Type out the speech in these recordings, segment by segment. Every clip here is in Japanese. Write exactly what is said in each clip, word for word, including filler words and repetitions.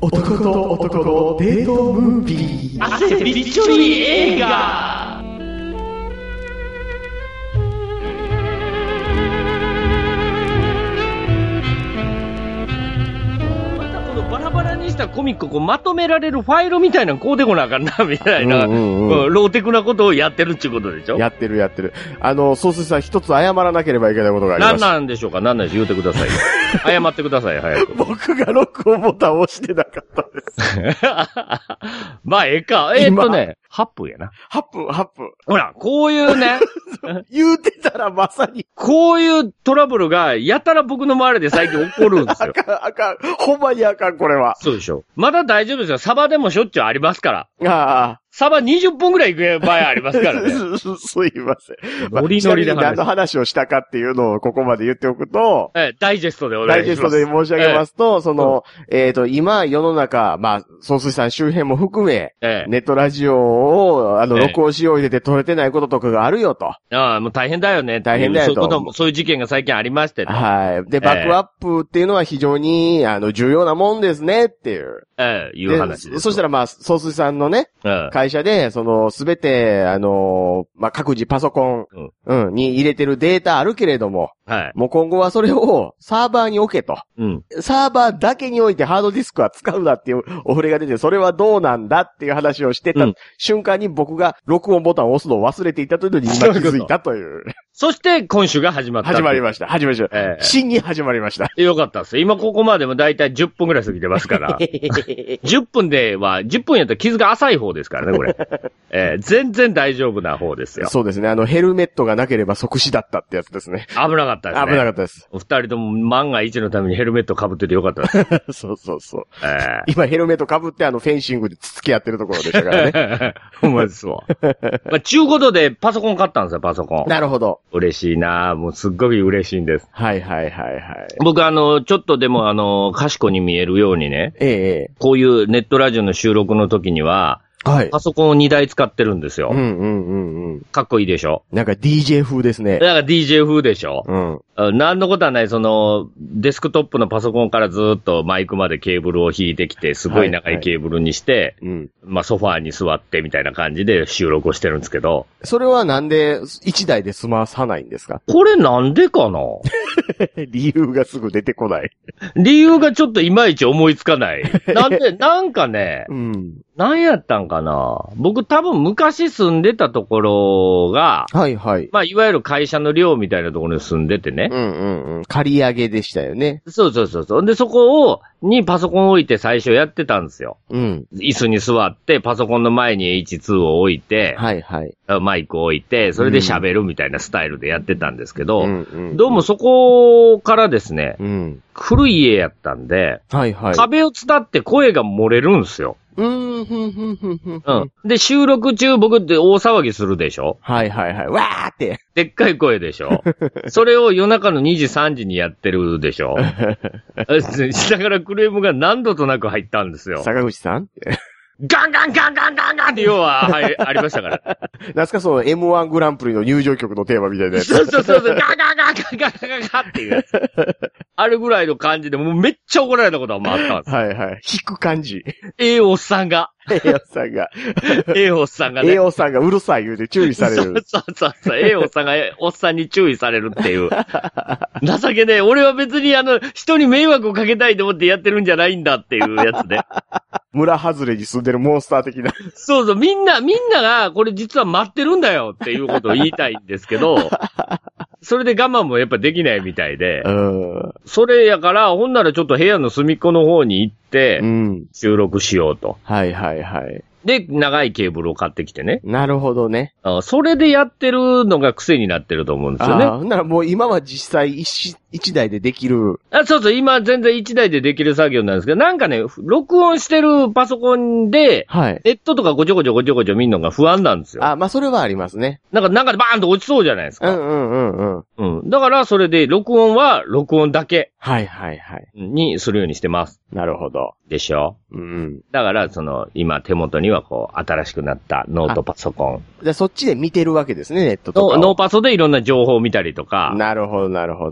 男と男のデートムービー。 汗びっちょり映画。バラバラにしたコミックをこうまとめられるファイルみたいなのこうでこなあかんなみたいな、うんうんうん、ローテクなことをやってるっていうことでしょ。 やってるやってる。あの、総帥さん一つ謝らなければいけないことがあります。 何なんでしょうか。何なんでしょう。言うてください。謝ってください。早く。 僕が録音ボタンを押してなかったです。 まあ、ええか。えー、っとね、はっぷんやな。 はっぷん、はっぷん。 ほら、こういうね。 言うてたらまさに。 こういうトラブルが、やたら僕の周りで最近起こるんですよ。 あかん、あかん。ほんまにあかん、これは。 そうでしょ。まだ大丈夫ですよ。サバでもしょっちゅうありますから。 ああ。 サバにじゅっぷんぐらい行く場合ありますからね。 すいません。 ノリノリで話。 何の話をしたかっていうのをここまで言っておくと、 ええ、ダイジェストでお願いします。 ダイジェストで申し上げますと、ええ、その、うん、えっ、ー、と、今世の中、まあ、総帥さん周辺も含め、ええ、ネットラジオを、あの、録音しよう入れて撮れてないこととかがあるよと。ああ、もう大変だよね。 大変だよと。 そういうことも、そういう事件が最近ありましてね。 はい。で、バックアップっていうのは非常に、あの、重要なもんですねっていう。 ええ、いう話です。 そしたらまあ、総帥さんのね、ええ、会社で、その、すべて、あのー、まあ、各自パソコン、うん、うん、に入れてるデータあるけれども、はい。もう今後はそれをサーバーに置けと。うん。サーバーだけに置いてハードディスクは使うなっていうお触れが出て、それはどうなんだっていう話をしてた瞬間に僕が録音ボタンを押すのを忘れていたというのに今気づいたという。 そして今週が始まった。 始まりました。始まりました。えー、真に始まりました。 よかったです。今ここまでもだいたいじゅっぷんぐらい過ぎてますから。じゅっぷんでは、じゅっぷんやったら傷が浅い方ですからね、これ。えー、全然大丈夫な方ですよ。 そうですね。あの、ヘルメットがなければ即死だったってやつですね。 危なかったですね。 危なかったです。 お二人とも万が一のためにヘルメット被っててよかったです。 そうそうそう。えー、今ヘルメット被ってあの、フェンシングでつつき合ってるところでしたからね。 ほんまですわ。まあ、ちゅうことでパソコン買ったんですよ、パソコン。 なるほど。 嬉しいなぁ。もうすっごい嬉しいんです。 はいはいはいはい。 僕あの、ちょっとでもあの、賢に見えるようにね。ええ。こういうネットラジオの収録の時には、はい。パソコンをにだい使ってるんですよ。うんうんうんうん。かっこいいでしょ。 なんか ディージェー 風ですね。 なんか ディージェー 風でしょ。うん。なんのことはない、その、デスクトップのパソコンからずっとマイクまでケーブルを引いてきて、すごい長いケーブルにして、はいはい、うん。まあソファーに座ってみたいな感じで収録をしてるんですけど。 それはなんでいちだいで済まさないんですか？ これなんでかな理由がすぐ出てこない。 理由がちょっといまいち思いつかない。なんで、なんかね、うん。何やったんかな。僕多分昔住んでたところが、はいはい。まあいわゆる会社の寮みたいなところに住んでてね。 うんうんうん。借り上げでしたよね。 そうそうそうそう。で、そこを、にパソコンを置いて最初やってたんですよ。うん。椅子に座って、パソコンの前に エイチツー を置いて、はいはい。マイクを置いて、それで喋るみたいなスタイルでやってたんですけど、うんうんうん、どうもそこからですね、うん、古い家やったんで、はいはい。壁を伝って声が漏れるんですよ。うん、ふんふんふんふん。うん。で、収録中僕って大騒ぎするでしょ？ はいはいはい。わーって。 でっかい声でしょ？それを夜中のにじさんじにやってるでしょ？下からクレームが何度となく入ったんですよ。 坂口さんガンガンガンガンガンガンって要は、はい、ありましたから。 なんすかその エムワン グランプリの入場曲のテーマみたいなやつ。 そうそうそうそう、ガンガンガンガンガンガンガンっていう。あれぐらいの感じで、もうめっちゃ怒られたことはもあったんです。 はいはい。弾く感じ。 ええおっさんが。 ええおっさんが。 ええおっさんがね。 ええおっさんがうるさい言うて注意される。 そうそうそうそう。ええおっさんがおっさんに注意されるっていう。情けねえ。俺は別にあの、人に迷惑をかけたいと思ってやってるんじゃないんだっていうやつで。 村外れに住んでるモンスター的な。 そうそう。みんな、みんながこれ実は待ってるんだよっていうことを言いたいんですけど、それで我慢もやっぱできないみたいで、うん、それやから、ほんならちょっと部屋の隅っこの方に行って、うん、収録しようと。 はいはいはい。 で、長いケーブルを買ってきてね。 なるほどね。 あ、それでやってるのが癖になってると思うんですよね。 ああ、ならもう今は実際一、一台でできる。 あ、そうそう、今全然一台でできる作業なんですけど、なんかね、録音してるパソコンで、はい。ネットとかごちょごちょごちょごちょ見るのが不安なんですよ。 あ、まあそれはありますね。 なんか、なんかでバーンと落ちそうじゃないですか。 うんうんうんうん。 うん。だからそれで録音は録音だけ。 はいはいはい。 にするようにしてます。 なるほど。 でしょ？うん。だから、その、今手元にはこう、新しくなったノートパソコン。 じゃあそっちで見てるわけですね、ネットとか。 ノーパソでいろんな情報を見たりとか。 なるほど、なるほど。 やって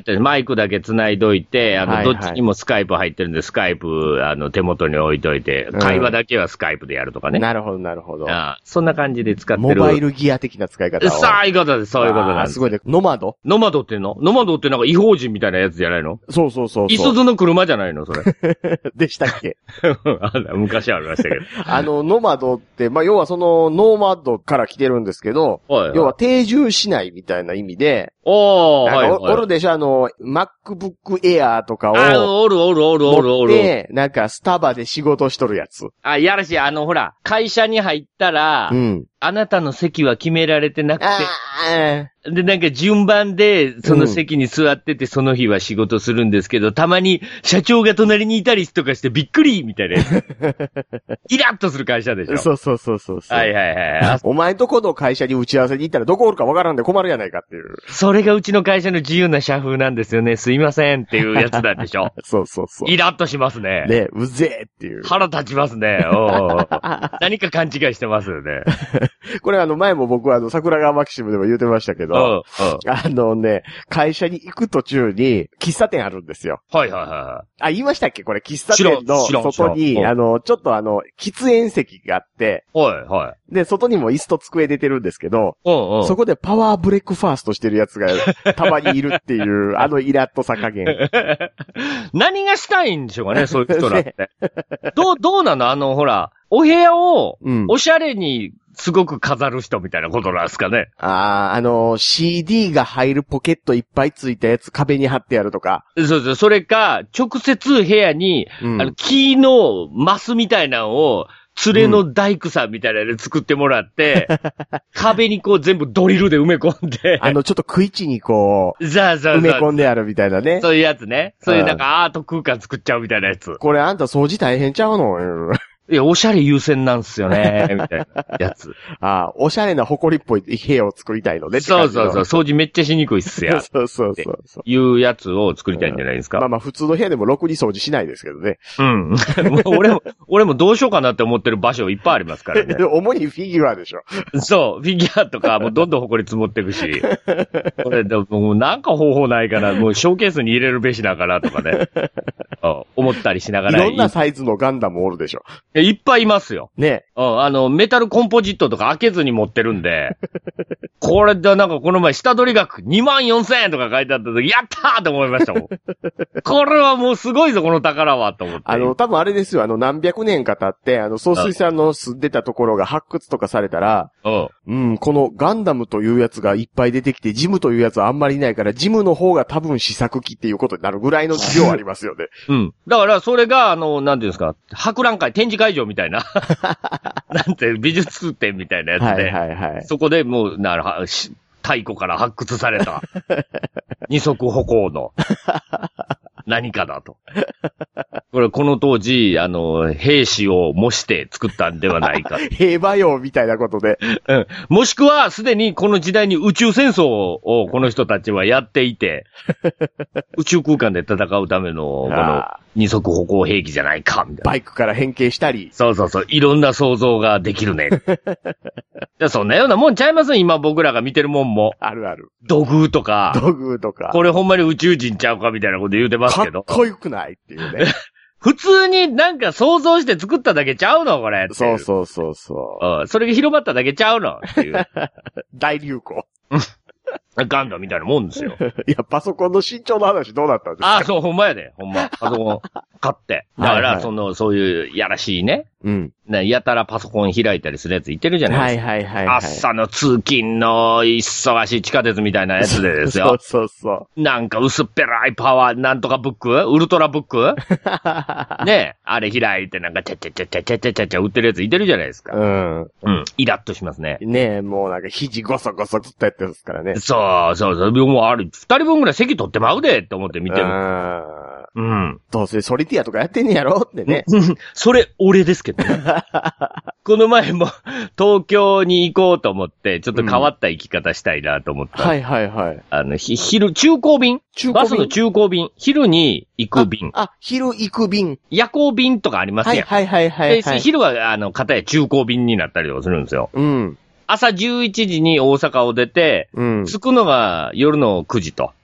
マイクだけ繋いどいて、あの、はいはい、どっちにもスカイプ入ってるんで、スカイプ、あの、手元に置いといて、うん、会話だけはスカイプでやるとかね。 なるほど、なるほど。 ああ、そんな感じで使ってる。 モバイルギア的な使い方を。 そういうことです、そういうことなんです。 すごいね。ノマドノマドっていうのノマドってなんか違法人みたいなやつじゃないの？ そうそうそうそう。 イスズの車じゃないのそれ。 でしたっけ昔ありましたけど。 あの、ノマドって、まあ、要はその、ノーマッドから来てるんですけど、はいはい、要は定住しないみたいな意味で、 おー、はいはい、 おるでしょ、あの、MacBook Air とかを。 あ、おるおるおるおるおる。 で、なんかスタバで仕事しとるやつ。 あ、やらしい、あの、ほら、会社に入ったら、うん。あなたの席は決められてなくて、で、なんか順番で、その席に座ってて、その日は仕事するんですけど、うん、たまに社長が隣にいたりとかしてびっくりみたいな。イラッとする会社でしょ。 そうそうそうそうそう。 はいはいはい。 お前とこの会社に打ち合わせに行ったらどこおるかわからんで困るやないかっていう。 それがうちの会社の自由な社風なんですよね。すいませんっていうやつなんでしょ。 そうそうそう。 イラッとしますね。 ね、うぜえっていう。 腹立ちますね。お何か勘違いしてますよね。 これあの前も僕はあの桜川マキシムでも言うてましたけど、うんうん、あのね、会社に行く途中に喫茶店あるんですよ。 はいはいはい。 あ、言いましたっけこれ喫茶店の外に、あの、ちょっとあの、喫煙席があって、 はいはい。 で、外にも椅子と机出てるんですけど、 うんうん、 そこでパワーブレックファーストしてるやつがたまにいるっていう、あのイラッとさ加減。 何がしたいんでしょうかね、そういう人らって。どう、どうなのあの、ほら、お部屋を、おしゃれに、すごく飾る人みたいなことなんですかね。 ああ、あのー、シーディー が入るポケットいっぱいついたやつ壁に貼ってやるとか。 そうそう。それか、直接部屋に、うん、あの、木のマスみたいなのを、連れの大工さんみたいなので作ってもらって、うん、壁にこう全部ドリルで埋め込んで。 あの、ちょっと食い地にこう、 そうそうそう埋め込んであるみたいなね。 そういうやつね。そういうなんかアート空間作っちゃうみたいなやつ。 これあんた掃除大変ちゃうのいや、おしゃれ優先なんすよね、みたいなやつ。 ああ、おしゃれな埃っぽい部屋を作りたいのねってそうそうそう、掃除めっちゃしにくいっすや。 そうそうそうそう。 いうやつを作りたいんじゃないですか。 うん、まあまあ普通の部屋でもろくに掃除しないですけどね。 うん。俺も、俺もどうしようかなって思ってる場所いっぱいありますからね。 主にフィギュアでしょ。 そう、フィギュアとかもうどんどん埃積もっていくし。これでもうなんか方法ないかな、もうショーケースに入れるべしだからとかね。思ったりしながら。 いろんなサイズのガンダムおるでしょ。 いっぱいいますよ。 ね。 うん、あの、メタルコンポジットとか開けずに持ってるんで、これでなんかこの前下取り額にまんよんせんえんとか書いてあった時、やったーと思いましたもん。これはもうすごいぞ、この宝は、と思って。 あの、多分あれですよ、あの、何百年か経って、あの、総水さんの住んでたところが発掘とかされたら、うん、うん、このガンダムというやつがいっぱい出てきて、ジムというやつはあんまりいないから、ジムの方が多分試作機っていうことになるぐらいの量ありますよね。 うん。だから、それが、あの、なんていうんですか、博覧会、展示会場みたいな。なんて、美術展みたいなやつで。はいはいはい。そこでもう、なるは、太古から発掘された。二足歩行の。何かだと。これ、この当時、あの、兵士を模して作ったんではないか。 兵馬俑みたいなことで。 うん。もしくは、すでにこの時代に宇宙戦争をこの人たちはやっていて、宇宙空間で戦うための、この二足歩行兵器じゃないか、みたいな。 バイクから変形したり。 そうそうそう。いろんな想像ができるね。じゃそんなようなもんちゃいます今僕らが見てるもんも。 あるある。 土偶とか。 土偶とか。 これほんまに宇宙人ちゃうかみたいなこと言うてますけど。 かっこよくないっていうね。 普通になんか想像して作っただけちゃうのこれ。 そうそうそうそう。 うん。それが広まっただけちゃうのっていう。 大流行。 ガンダムみたいなもんですよ。 いや、パソコンの身長の話どうだったんですか？ ああ、そう、ほんまやで。ほんま。パソコン買って。だから、はいはい、その、そういうやらしいね。うん。やたらパソコン開いたりするやついてるじゃないですか。はいはいはい、はい。朝の通勤の忙しい地下鉄みたいなやつでですよ。 そうそうそう。 なんか薄っぺらいパワー、なんとかブックウルトラブックねえ、あれ開いてなんかチャチャチャチャチャチャチャチャ売ってるやついてるじゃないですか。うん。うん。イラッとしますね。 ねえ、もうなんか肘ゴソゴソつったやつですからね。 そうそうそう。もうあれ、二人分ぐらい席取ってまうでって思って見てる。 うん。どうせソリティアとかやってんねやろってね。 それ、俺ですけどね。この前も東京に行こうと思って、ちょっと変わった生き方したいなと思った。うん、はいはいはい。あの、ひ、昼、中高便中高便バスの中高便。昼に行く便。 あ、あ昼行く便。 夜行便とかありますやん。 はいはいはいはい、はい。 昼は、あの、片や中高便になったりとかするんですよ。うん。朝じゅういちじに大阪を出て、うん、着くのが夜のくじと。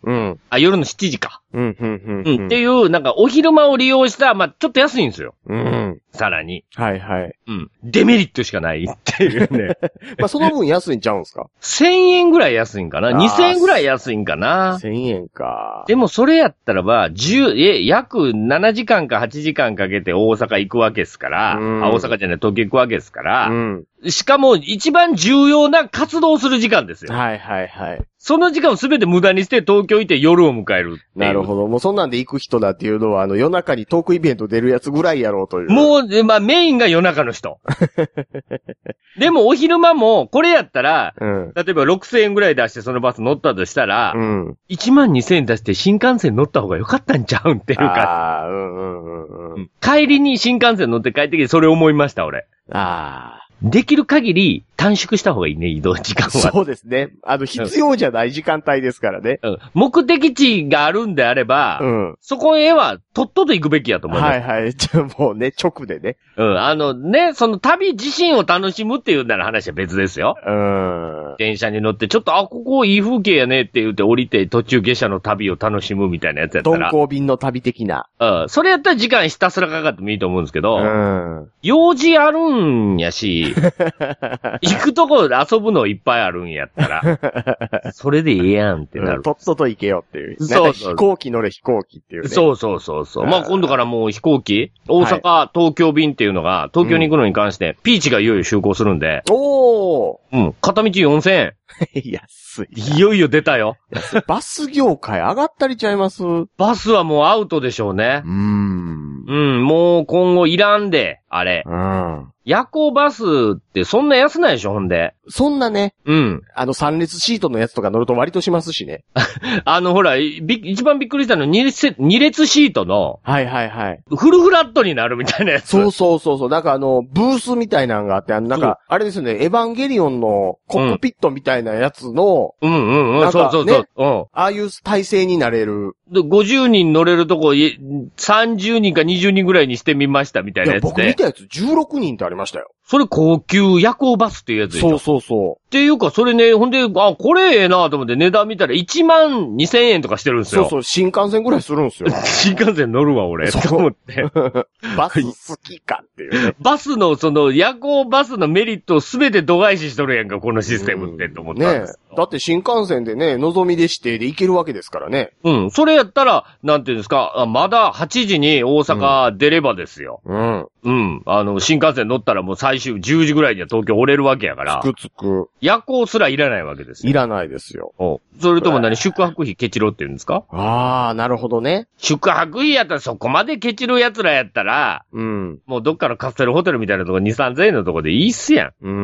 うん。あ、夜のしちじか。 うん、うん、うん。 うん。っていう、なんか、お昼間を利用した、まあ、ちょっと安いんですよ。 うん。 さらに。 はい、はい。 うん。デメリットしかないっていうね。 まあ、その分安いんちゃうんすか？ せんえんぐらい安いんかな ?にせんえんぐらい安いんかな？ せんえんか。 でも、それやったらば、じゅう、え、約ななじかんかはちじかんかけて大阪行くわけですから、うん、あ、大阪じゃない、東京行くわけですから、うん、しかも、一番重要な活動する時間ですよ。 はいはいはい。 その時間をすべて無駄にして東京行って夜を迎える。 なるほど。もうそんなんで行く人だっていうのは、あの夜中にトークイベント出るやつぐらいやろうという。 もう、まあメインが夜中の人。でもお昼間も、これやったら、うん、例えばろくせんえんぐらい出してそのバス乗ったとしたら、うん、いちまんにせんえん出して新幹線乗った方が良かったんちゃうんっていうか。 ああ、うんうんうんうん。 帰りに新幹線乗って帰ってきてそれ思いました、俺。 ああ。 できる限り短縮した方がいいね、移動時間は。 そうですね。あの、必要じゃない時間帯ですからね。 うん。目的地があるんであれば、うん。そこへは、とっとと行くべきやと思います。 はいはい。じゃあもうね、直でね。 うん。あのね、その旅自身を楽しむっていうなら話は別ですよ。うん。電車に乗って、ちょっと、あ、ここいい風景やねって言って降りて、途中下車の旅を楽しむみたいなやつやったら。 鈍行便の旅的な。 うん。それやったら時間ひたすらかかってもいいと思うんですけど、うん。用事あるんやし、行くところで遊ぶのいっぱいあるんやったら、それでええやんってなる。 うん、とっとと行けよっていう。そうそう。飛行機乗れ飛行機っていうね。 そうそうそうそう。まあ今度からもう飛行機、大阪、はい、東京便っていうのが、東京に行くのに関して、うん、ピーチがいよいよ就航するんで。 おー。 うん。片道よんせんえん。 安い。 いよいよ出たよ。 バス業界上がったりちゃいます？ バスはもうアウトでしょうね。うーん。うん、もう今後いらんで、あれ。うん。夜行バスってそんな安ないでしょ、ほんで。 そんなね。 うん。 あのさん列シートのやつとか乗ると割としますしね。 あのほら、び、一番びっくりしたのはに列、に列シートの。 はいはいはい。 フルフラットになるみたいなやつ。 そうそうそうそう。なんかあの、ブースみたいなのがあって、あのなんか、あれですよね、エヴァンゲリオンのコックピットみたいなやつの、 うん、うんうんうん、そうそうそう。うん。 ああいう体勢になれる。 で、ごじゅうにん乗れるとこ、さんじゅうにんかにじゅうにんぐらいにしてみましたみたいなやつで。 いや、僕見たやつじゅうろくにんってありましたよ。 それ高級夜行バスっていうやつでしょ。 そうそうそう。 っていうか、それね、ほんで、あ、これええなと思って値段見たらいちまんにせんえんとかしてるんですよ。 そうそう、新幹線ぐらいするんですよ。 新幹線乗るわ、俺。と思って。 バス好きかっていう、ね。 バスの、その、夜行バスのメリットをすべて度外視しとるやんか、このシステムって、と思ったんです。 ね、だって新幹線でね、のぞみで指定で行けるわけですからね。 うん。それやったら、なんていうんですか、あまだはちじに大阪出ればですよ。うん。うん。あの、新幹線乗ったらもう最終じゅうじぐらいには東京折れるわけやから。 つくつく。 夜行すらいらないわけですよ。 いらないですよ。 おそれとも何、宿泊費ケチろって言うんですか？ ああ、なるほどね。 宿泊費やったらそこまでケチる奴らやったら、うん。もうどっかのカプセルホテルみたいなとこに、さんぜんえんのとこでいいっすやん。うん。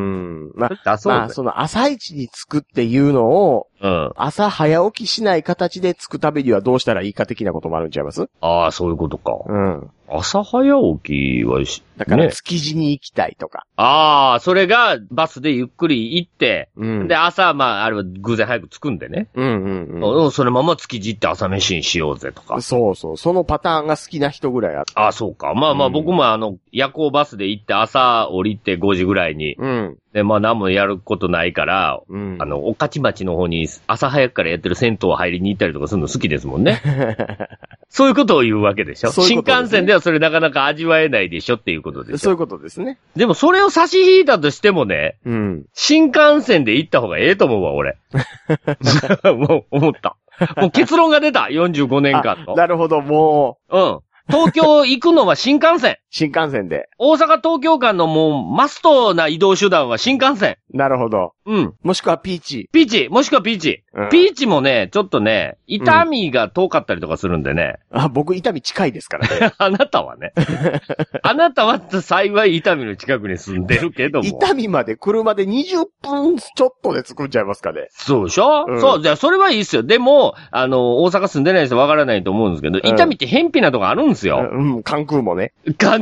まあ、まあ、その朝一に着くっていうのを、うん。朝早起きしない形で着くためにはどうしたらいいか的なこともあるんちゃいます？ ああ、そういうことか。うん。朝早起きはし、 だから築地に行きたいとか。ね、 ああ、それがバスでゆっくり行って、うん、で、朝、まあ、あれは偶然早く着くんでね。うんうんうん。そのまま築地行って朝飯にしようぜとか。 そうそう。そのパターンが好きな人ぐらいあって。 ああ、そうか。まあまあ、僕もあの、夜行バスで行って朝降りてごじぐらいに。うん。で、まあ何もやることないから、うん、あの、御徒町の方に朝早くからやってる銭湯入りに行ったりとかするの好きですもんね。そういうことを言うわけでしょ。そういうことですね、新幹線ではそれなかなか味わえないでしょっていうことです。 そういうことですね。 でもそれを差し引いたとしてもね、うん、新幹線で行った方がええと思うわ、俺。もう思った。もう結論が出た、よんじゅうごねんかんと。 なるほど、もう。うん。東京行くのは新幹線。 新幹線で。 大阪東京間のもうマストな移動手段は新幹線。 なるほど。 うん。 もしくはピーチ。 ピーチ、もしくはピーチ。うん、ピーチもね、ちょっとね、伊丹が遠かったりとかするんでね。 うん、あ、僕伊丹近いですからね。 あなたはね。あなたは幸い伊丹の近くに住んでるけども。 伊丹まで車でにじゅっぷんちょっとで着くんちゃいますかね。 そうでしょ、うん、そう、じゃあそれはいいっすよ。でも、あの、大阪住んでない人わからないと思うんですけど、伊丹って偏僻なとこあるんですよ。 うん、関空もね。 関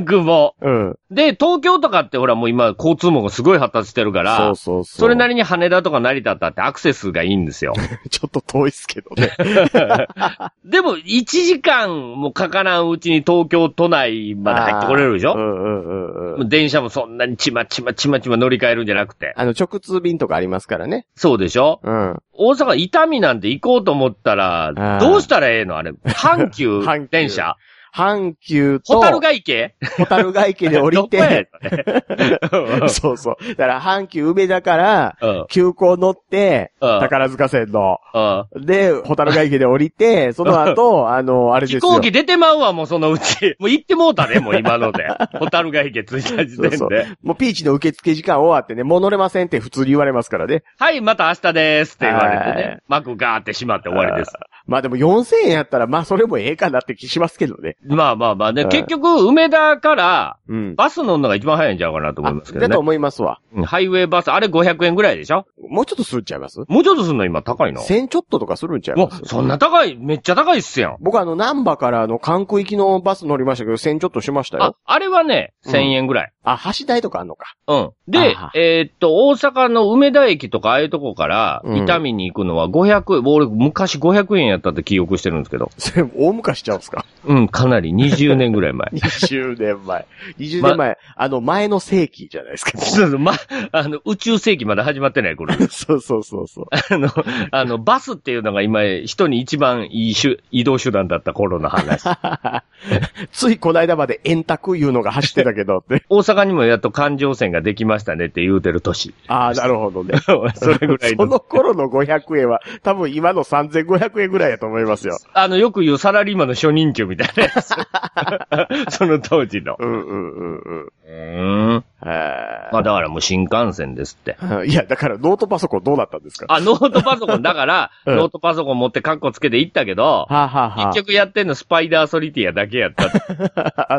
ん、雲。 うん。 で、東京とかってほらもう今交通網がすごい発達してるから、 そうそうそう。 それなりに羽田とか成田ってアクセスがいいんですよ。 ちょっと遠いっすけどね。 でも、いちじかんもかからんうちに東京都内まで入ってこれるでしょ？ うんうんうんうん。 電車もそんなにちまちまちまちま乗り換えるんじゃなくて。 あの、直通便とかありますからね。 そうでしょ？ うん。 大阪、伊丹なんて行こうと思ったら、どうしたらええのあれ。阪急電車阪急と、 ホタルガ池ホタルガ池で降りて、そうそう。だから阪急梅田から、急行乗って、うん、宝塚線の、うん、で、ホタルガ池で降りて、その後、あの、あれですよ。 飛行機出てまうわ、もうそのうち。もう行ってもうたね、もう今ので。ホタルガ池着いた時点で。そうそうもうピーチの受付時間終わってね、もう乗れませんって普通に言われますからね。 はい、また明日でーすって言われてね。幕ガーって閉まって終わりです。 まあでもよんせんえんやったら、まあそれもええかなって気しますけどね。 まあまあまあね、結局、梅田から、バス乗るのが一番早いんちゃうかなと思いますけどね。 だと思いますわ。 ハイウェイバス、あれごひゃくえんぐらいでしょ？ もうちょっとするんちゃいます？ もうちょっとするの今高いの？ せんちょっととかするんちゃいます？ そんな高い、めっちゃ高いっすやん。 僕あの、南波からあの、関空行きのバス乗りましたけど、せんちょっとしましたよ。 あ、あれはね、せんえんぐらい。 あ、橋代とかあんのか。 うん。で、えー、っと、大阪の梅田駅とかああいうとこから、伊丹に行くのはごひゃくえん、俺昔ごひゃくえんやったって記憶してるんですけど。 それ大昔ちゃうんすか？ うん、かなりにじゅうねんぐらい前。 にじゅうねんまえ。にじゅうねんまえ、ま、あの、前の世紀じゃないですか。 そうそう、ま、あの、宇宙世紀まだ始まってない頃。 そうそうそうそう。 あの、あの、バスっていうのが今、人に一番いいしゅ移動手段だった頃の話。 ついこの間まで円卓いうのが走ってたけどって。 大阪にもやっと環状線ができましたねって言うてる年。 ああ、なるほどね。 それぐらいの。 その頃のごひゃくえんは、多分今のさんぜんごひゃくえんぐらいやと思いますよ。 あの、よく言うサラリーマンの初任給みたいなやつ。その当時の。 うんうんうんうん。 うーん。まあだからもう新幹線ですって。 いや、だからノートパソコンどうなったんですか？ あ、ノートパソコンだから、うん、ノートパソコン持ってカッコつけて行ったけど、はあはあはあ、 結局やってんのスパイダーソリティアだけやった。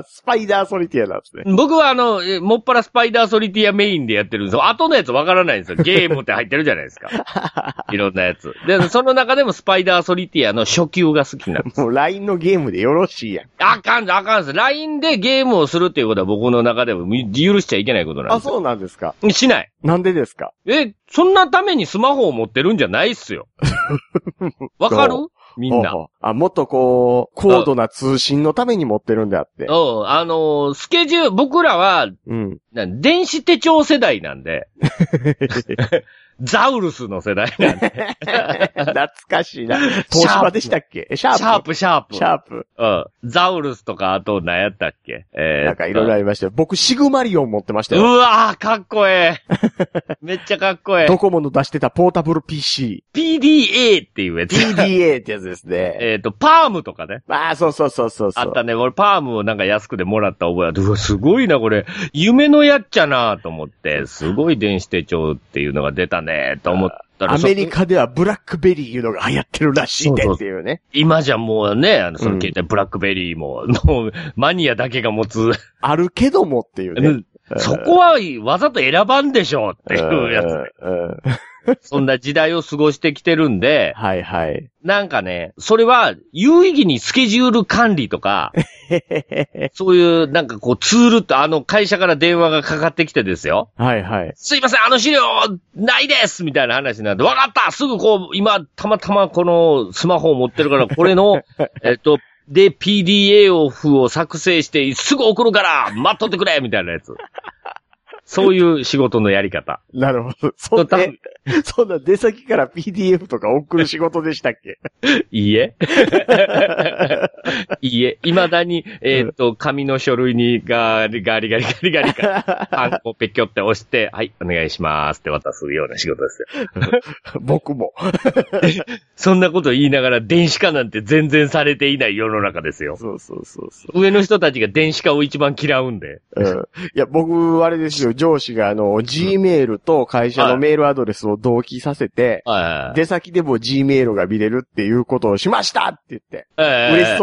スパイダーソリティアなんですね。 僕はあの、もっぱらスパイダーソリティアメインでやってるんですよ。後のやつわからないんですよ。ゲームって入ってるじゃないですか。いろんなやつ。で、その中でもスパイダーソリティアの初級が好きなんです。 もう ライン のゲームでよろしいやん。 あかん、あかんです。ライン でゲームをするっていうことは僕の中でも許しちゃいけないことなんですよ。 あ、そうなんですか。 しない。 なんでですか？ え、そんなためにスマホを持ってるんじゃないっすよ。わかる？みんな。 あ、もっとこう、高度な通信のために持ってるんであって。 うん。あのー、スケジュール、僕らは、うん。電子手帳世代なんで。ザウルスの世代なんで。 懐かしいな。東芝でしたっけ？シャープ。 シャープ、シャープ。 シャープ。 うん。ザウルスとか、あと何やったっけ？えー、なんかいろいろありましたよ。僕、シグマリオン持ってましたよ。 うわー、かっこええ。めっちゃかっこええ。 ドコモの出してたポータブル ピーシー。ピーディーエー っていうやつ。 ピーディーエー ってやつですね。 えっと、パームとかね。 ああ、そうそうそうそうそう。 あったね。俺、パームをなんか安くでもらった覚えあって、うわ、すごいな、これ。夢のやっちゃなと思って、すごい電子手帳っていうのが出たねと思って。 アメリカではブラックベリーいうのが流行ってるらしいでっていうね。 今じゃもうね、あの、その携帯ブラックベリーも、もう、マニアだけが持つ。 あるけどもっていうね。 そこはわざと選ばんでしょうっていうやつ、ね。そんな時代を過ごしてきてるんで。 はいはい。 なんかね、それは有意義にスケジュール管理とか、そういうなんかこうツールってあの会社から電話がかかってきてですよ。 はいはい。 すいません、あの資料ないですみたいな話になって、わかったすぐこう、今たまたまこのスマホを持ってるからこれの、えっと、で ピーディーエー を符を作成してすぐ送るから待っとってくれみたいなやつ。そういう仕事のやり方。 なるほど。そんな、そんな出先から ピーディーエフ とか送る仕事でしたっけ？ いいえ。いいえ。未だに、えっと、紙の書類にガリガリガリガリガリガリ、ハンコペキョって押して、はい、お願いしますって渡すような仕事ですよ。僕も。 そんなこと言いながら電子化なんて全然されていない世の中ですよ。 そうそうそうそう。 上の人たちが電子化を一番嫌うんで。 うん。いや、僕、あれですよ。上司があの、Gmail と会社のメールアドレスを同期させて、はい、出先でも Gmail が見れるっていうことをしましたって言って、はい、嬉しそうに言った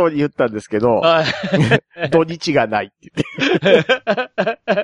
んですけど、土日がないって言って。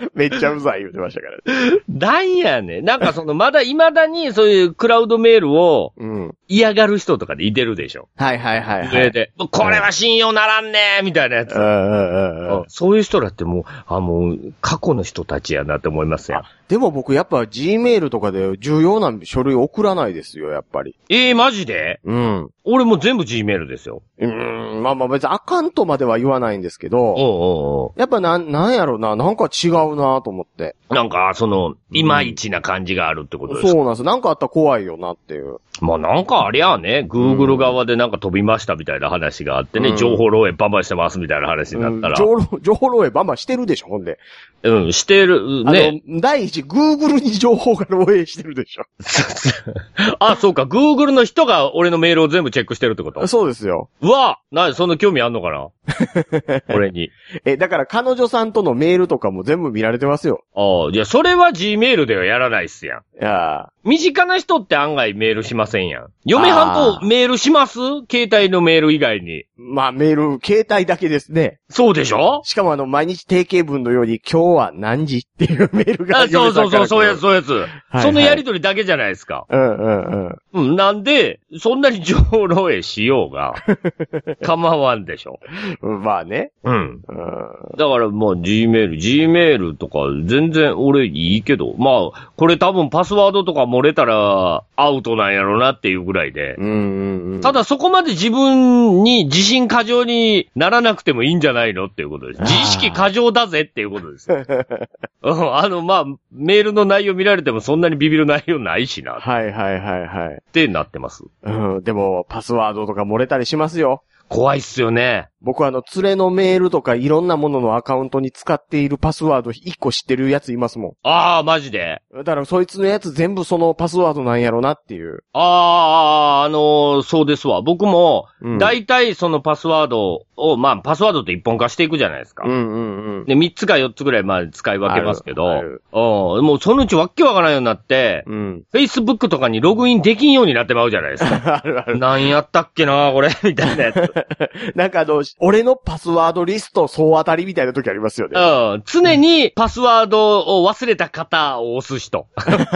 めっちゃうざい言ってましたから。 なんやね。なんかその、まだ未だにそういうクラウドメールを嫌がる人とかでいてるでしょ。 はいはいはい、はい。 上で。これは信用ならんねーみたいなやつ。そういう人らってもう、あ、もう、過去の人たちやなって思いますよ。 でも僕やっぱ G メールとかで重要な書類送らないですよ、やっぱり。 ええー、マジで？ うん。 俺も全部 G メールですよ。 うーん、まあまあ別にあかんとまでは言わないんですけど、おうおうおうやっぱなん、なんやろな、なんか違うなと思って。 なんか、その、いまいちな感じがあるってことですか、うん、 そうなんです。なんかあったら怖いよなっていう。 まあなんかありゃあね、Google 側でなんか飛びましたみたいな話があってね、うん、情報漏洩バンバンしてますみたいな話になったら。 うん、情, 情報漏洩バンバンしてるでしょ、ほんで。 うん、してる、ね。 あの、第一、Google に情報が漏洩してるでしょ。 あ、そうか、Google の人が俺のメールを全部チェックしてるってこと？ そうですよ。 うわな、そんな興味あんのかな俺に。 え、だから彼女さんとのメールとかも全部見られてますよ。 ああ、いや、それは G メールではやらないっすやん。 いや身近な人って案外メールしませんやん。嫁はんとメールします？携帯のメール以外に。 まあメール、携帯だけですね。 そうでしょ？ しかもあの、毎日定型文のように今日は何時っていうメールが。 あ、そうそうそう、そういうやつ、そういうやつ。はいはい、そのやりとりだけじゃないですか。 うんうんうん。 うん、なんで、そんなに情報漏洩しようが、構わんでしょ。 まあね。 うん。うん、だからもう G メール、G メールとか全然俺いいけど、まあ、これ多分パスワードとか漏れたらアウトなんやろなっていうぐらいで。 うんうんうん、 ただそこまで自分に自信過剰にならなくてもいいんじゃないのっていうことです。自意識過剰だぜっていうことです。あの、まあ、メールの内容見られてもそんなにビビる内容ないしな。 はいはいはいはい。 ってなってます。 うん、でもパスワードとか漏れたりしますよ。 怖いっすよね。 僕はあの、連れのメールとかいろんなもののアカウントに使っているパスワードいっこ知ってるやついますもん。 ああ、マジで？ だからそいつのやつ全部そのパスワードなんやろなっていう。 ああ、あのー、そうですわ。僕も、だいたいそのパスワードを、まあ、パスワードって一本化していくじゃないですか。 うんうんうん。 で、みっつかよっつぐらいまあ使い分けますけど、うん、もうそのうちわっけわからんようになって、うん、Facebook とかにログインできんようになってまうじゃないですか。あるある。なんやったっけなこれ、みたいなやつ。 なんかあの、俺のパスワードリスト総当たりみたいな時ありますよね。 うん。常にパスワードを忘れた方を押す人。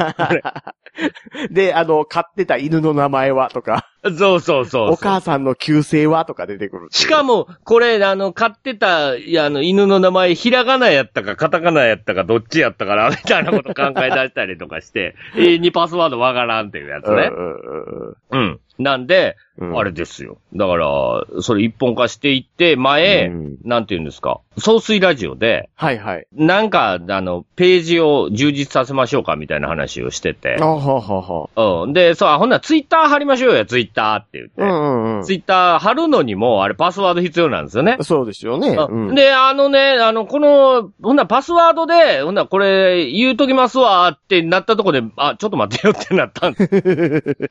で、あの、飼ってた犬の名前はとか。 そうそうそうそう。 お母さんの旧姓はとか出てくる。 しかも、これ、あの、飼ってた、いや、あの、犬の名前、ひらがなやったか、カタカナやったか、どっちやったかな、みたいなこと考え出したりとかして、永遠にパスワードわからんっていうやつね。うん。なんで、うん、あれですよ。だから、それ一本化していって、前、うん、なんて言うんですか、総水ラジオで、 はいはい。 なんか、あの、ページを充実させましょうかみたいな話をしてて。 あははは。うん。で、そう、ほんならツイッター貼りましょうよ、ツイッターって言って。 うんうんうん。 ツイッター貼るのにも、あれパスワード必要なんですよね。 そうですよね。 うん、で、あのね、あの、この、ほんならパスワードで、ほんならこれ言うときますわってなったとこで、あ、ちょっと待ってよってなったんです。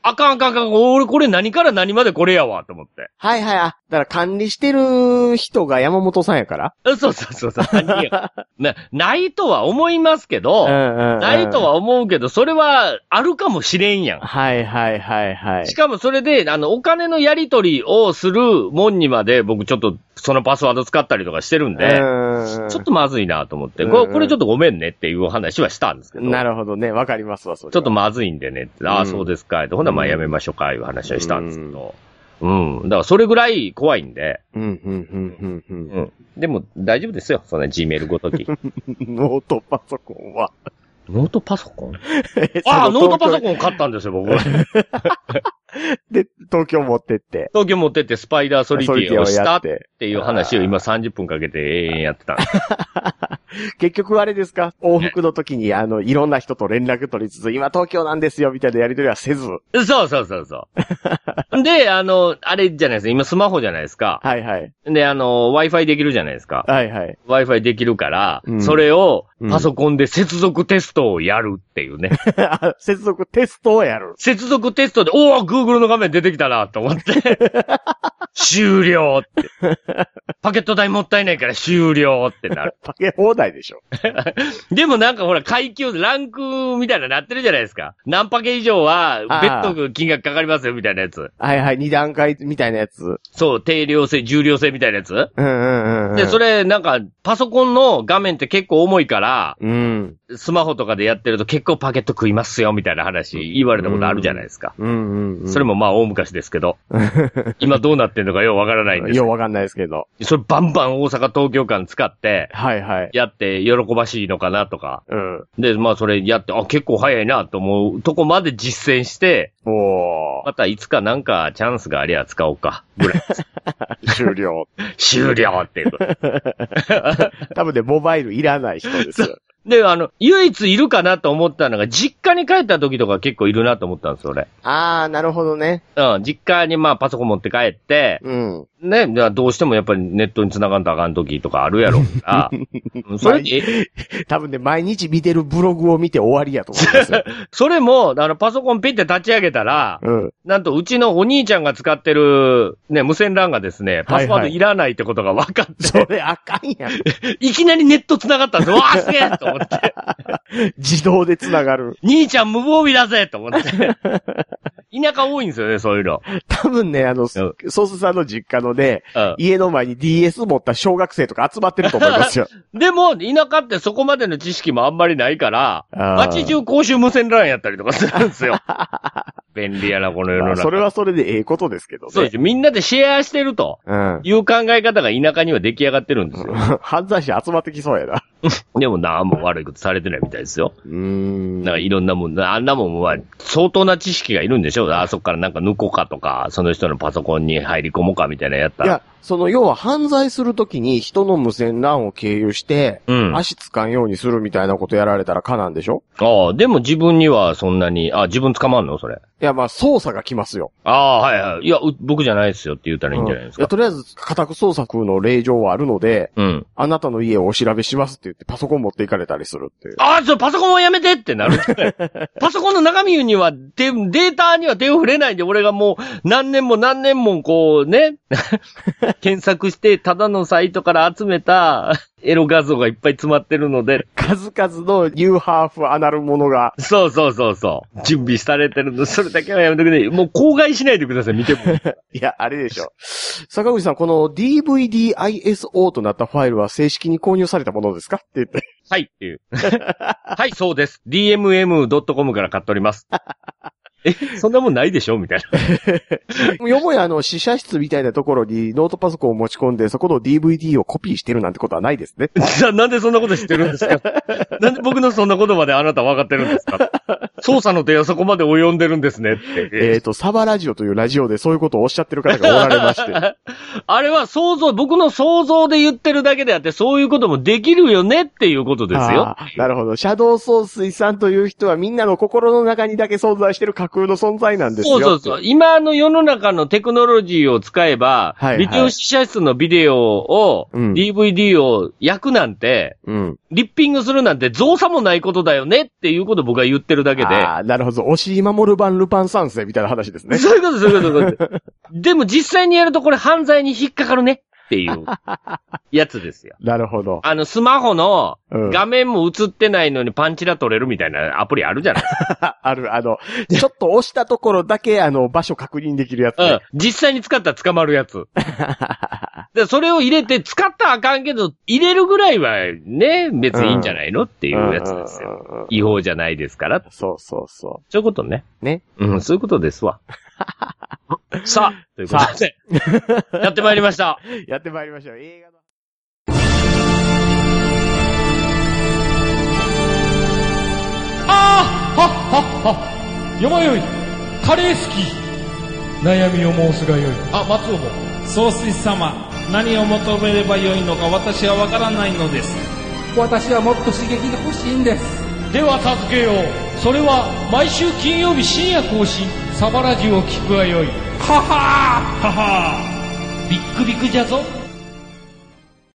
あかんあかんあかん、俺これ何から何までこれやわ、と思って。 はいはい。あ、だから管理してる人が山本さんやからそうそうそうそう。な、ないとは思いますけど、うんうんうん、ないとは思うけど、それはあるかもしれんやん。 はいはいはいはい。 しかもそれで、あの、お金のやり取りをするもんにまで、僕ちょっとそのパスワード使ったりとかしてるんで、うんちょっとまずいなと思って、うんこれ、これちょっとごめんねっていう話はしたんですけど。 なるほどね。わかりますわ、それ。 ちょっとまずいんでね。ああ、そうですか。ほんならまあやめましょうか、いう話はしたんですけど。うん。うん。だからそれぐらい怖いんで。 うん、うん、うん、うん。うん。 でも大丈夫ですよ。そんな Gmail ごとき。 ノートパソコンは。 ノートパソコンああ、ノートパソコン買ったんですよ、僕。 で、東京持ってって。 東京持ってってスパイダーソリティをしたっていう話を今さんじゅっぷんかけて永遠やってた。 結局あれですか往復の時にあの、いろんな人と連絡取りつつ、今東京なんですよみたいなやりとりはせず。 そうそうそうそう。で、あの、あれじゃないですか。今スマホじゃないですか。 はいはい。 で、あの、Wi-Fi できるじゃないですか。 はいはい。 Wi-Fi できるから、うん、それをパソコンで接続テストをやるっていうね。 接続テストをやる。 接続テストで、おー Google の画面出てきたなと思って。終了って。 パケット代もったいないから終了ってなる。 パケ放題でしょ。 でもなんかほら、階級、ランクみたいななってるじゃないですか。何パケ以上は、別途金額かかりますよみたいなやつ。 はいはい、二段階みたいなやつ。 そう、定量制、重量制みたいなやつ。うんうんうん、うん。 で、それなんか、パソコンの画面って結構重いから、 うん。 スマホとかでやってると結構パケット食いますよみたいな話言われたことあるじゃないですか。 うんうんうん。 それもまあ大昔ですけど。今どうなってんのかようわからないんです。 ようわかんないですけど。 それバンバン大阪東京間使って、 はいはい。 やって喜ばしいのかなとか。 うん。 で、まあそれやって、あ、結構早いなと思うとこまで実践して、 おー。 またいつかなんかチャンスがありゃ使おうか。ぐらい。 終了。 終了っていう。 多分ね、モバイルいらない人ですよ。 で、あの、唯一いるかなと思ったのが、実家に帰った時とか結構いるなと思ったんですよ、俺。 あー、なるほどね。 うん、実家にまあパソコン持って帰って、 うん。 ね、どうしてもやっぱりネットに繋がんとあかん時とかあるやろうから。それえ多分ね、毎日見てるブログを見て終わりやと思いますよ。 それも、あの、パソコンピッて立ち上げたら、 うん、 なんとうちのお兄ちゃんが使ってる、ね、無線 ラン がですね、パスワードいらないってことが分かって。 はいはい、それあかんやん。 いきなりネット繋がったんですよ。わーすげえと思って。 自動で繋がる。 兄ちゃん無防備だぜと思って。田舎多いんですよね、そういうの。 多分ね、あの、うん、ソースさんの実家のね、うん、家の前に ディーエス 持った小学生とか集まってると思いますよ。 でも、田舎ってそこまでの知識もあんまりないから、街中公衆無線 ラン やったりとかするんですよ。便利やな、この世の中。 まあ、それはそれでええことですけどね。 そうです。みんなでシェアしてると、いう考え方が田舎には出来上がってるんですよ。 うん、犯罪者集まってきそうやな。 でもな、もう悪いことされてないみたいですよ。 うーん。 なんかいろんなもん、あんなもんは相当な知識がいるんでしょう。あそこからなんか抜こうかとか、その人のパソコンに入り込もうかみたいなやったら。いや、 その要は犯罪するときに人の無線 ラン を経由して、うん、足つかんようにするみたいなことやられたらかなんでしょ？ ああ、でも自分にはそんなに、あ、自分捕まんのそれ。 いや、まあ、捜査が来ますよ。 ああ、はいはい。いや、僕じゃないですよって言ったらいいんじゃないですか。うん、いや、 とりあえず、家宅捜索の令状はあるので、うん。あなたの家をお調べしますって言って、パソコン持って行かれたりするっていう。 ああ、そう、パソコンをやめてってなる。パソコンの中身には、データには手を触れないで、俺がもう、何年も何年もこう、ね、検索して、ただのサイトから集めた、エロ画像がいっぱい詰まってるので。 数々のニューハーフアナルものが。 そうそうそうそう。準備されてるの。それだけはやめてくれ。もう口外しないでください、見ても。 いや、あれでしょ。坂口さん、この ディーブイディーアイエスオー となったファイルは正式に購入されたものですかって言って。 はいっていう。はい、そうです。ディーエムエムドットコム から買っております。え、そんなもんないでしょみたいな。よもやあの、試写室みたいなところにノートパソコンを持ち込んで、そこの ディーブイディー をコピーしてるなんてことはないですね。 じゃあなんでそんなこと知ってるんですか？なんで僕のそんなことまであなた分かってるんですか？捜査の手はそこまで及んでるんですねって。 えっと、サバラジオというラジオでそういうことをおっしゃってる方がおられまして。 あれは想像、僕の想像で言ってるだけであって、そういうこともできるよねっていうことですよ。 なるほど。シャドウ総帥さんという人はみんなの心の中にだけ存在してる架空の存在なんですよ。 そうそうそう。今の世の中のテクノロジーを使えば、はいはい、ビデオ試写室のビデオを、うん、ディーブイディー を焼くなんて、うん、リッピングするなんて造作もないことだよねっていうことを僕は言ってるだけで。 ああ、なるほど。押井守版ルパン三世みたいな話ですね。 そういうこと、そういうこと。でも実際にやるとこれ犯罪に引っかかるねっていうやつですよ。 なるほど。 あの、スマホの画面も映ってないのにパンチラ取れるみたいなアプリあるじゃないですか。 ある、あの、ちょっと押したところだけあの、場所確認できるやつ、ね。うん。 実際に使ったら捕まるやつ。でそれを入れて使ったらあかんけど、入れるぐらいはね、別にいいんじゃないの、うん、っていうやつですよ。違法じゃないですから。 そうそうそう。 そういうことね。 ね。 うん、そういうことですわ。さあ、ということで、やってまいりました。 やってまいりました。映画の。 あーはっはっは。よまよい、カレー好き。悩みを申すがよい。あ、松尾も。 総帥様、何を求めればよいのか私はわからないのです。 私はもっと刺激が欲しいんです。 では助けよう。それは毎週金曜日深夜更新、サバラジュを聞くがよい。 ははーははービックビックじゃぞ。